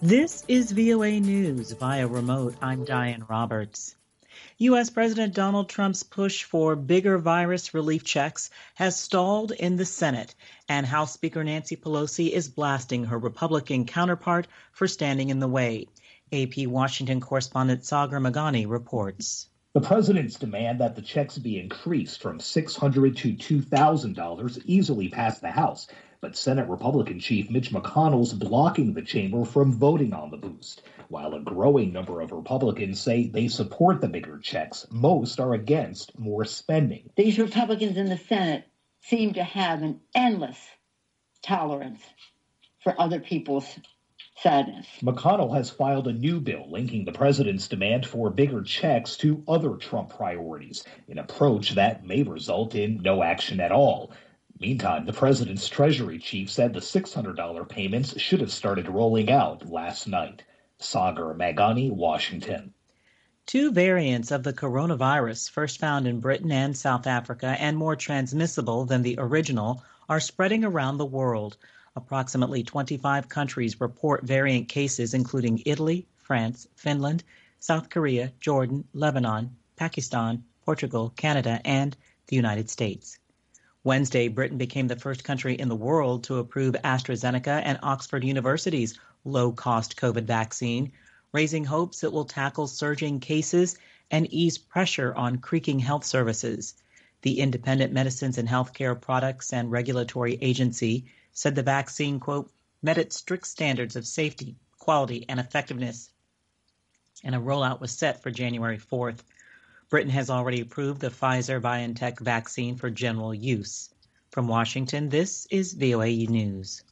This is VOA News via remote. I'm Diane Roberts. U.S. President Donald Trump's push for bigger virus relief checks has stalled in the Senate, and House Speaker Nancy Pelosi is blasting her Republican counterpart for standing in the way. AP Washington correspondent Sagar Meghani reports. The president's demand that the checks be increased from $600 to $2,000 easily passed the House, but Senate Republican Chief Mitch McConnell's blocking the chamber from voting on the boost. While a growing number of Republicans say they support the bigger checks, most are against more spending. These Republicans in the Senate seem to have an endless tolerance for other people's sadness. McConnell has filed a new bill linking the president's demand for bigger checks to other Trump priorities, an approach that may result in no action at all. Meantime, the president's Treasury chief said the $600 payments should have started rolling out last night. Sagar Meghani, Washington. Two variants of the coronavirus, first found in Britain and South Africa and more transmissible than the original, are spreading around the world. Approximately 25 countries report variant cases, including Italy, France, Finland, South Korea, Jordan, Lebanon, Pakistan, Portugal, Canada, and the United States. Wednesday, Britain became the first country in the world to approve AstraZeneca and Oxford University's low-cost COVID vaccine, raising hopes it will tackle surging cases and ease pressure on creaking health services. The Independent Medicines and Healthcare Products and Regulatory Agency said the vaccine, quote, met its strict standards of safety, quality, and effectiveness, and a rollout was set for January 4th. Britain has already approved the Pfizer-BioNTech vaccine for general use. From Washington, this is VOA News.